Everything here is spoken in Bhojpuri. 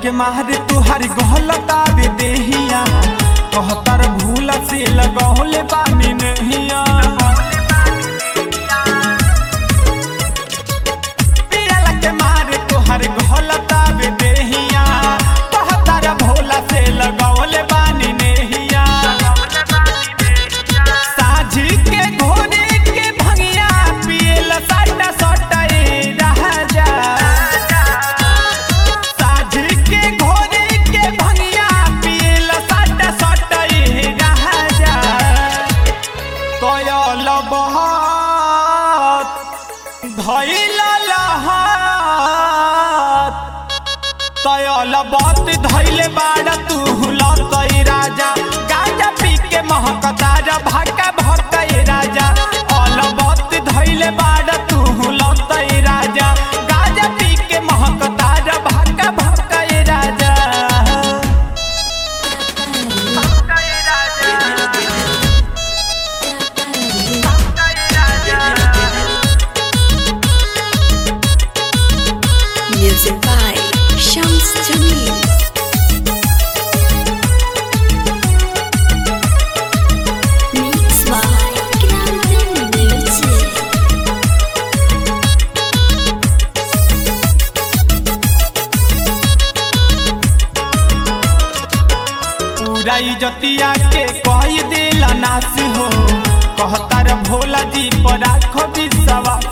के मारे तुहारी गहलता बे देहिया कहतर भूल से लगौले बानी नहिया पियाला के मारे तुहारी गहलता बे देहिया कहतर भूल से लगौले बानी नहिया साझी के घोड़े के भंगिया पियल साटा सटाए राजा साझी के घोड़े के भंगिया पियल साटा सटाए राजा तयल बहत धैल लहत तयल बत धैले बाड़ा तू लतई राजा गांजा पी के महकतार भाका भरतई राजा अल बत धैले बाड़ा तू लतई राजा गांजा पी के महकतार भाका भरतई राजा Music by Shams Jamil. Mix by Grande Music. पूरा इजतिया के कही दिला नाश हो कहतार भोला जी पर राखो विश्वास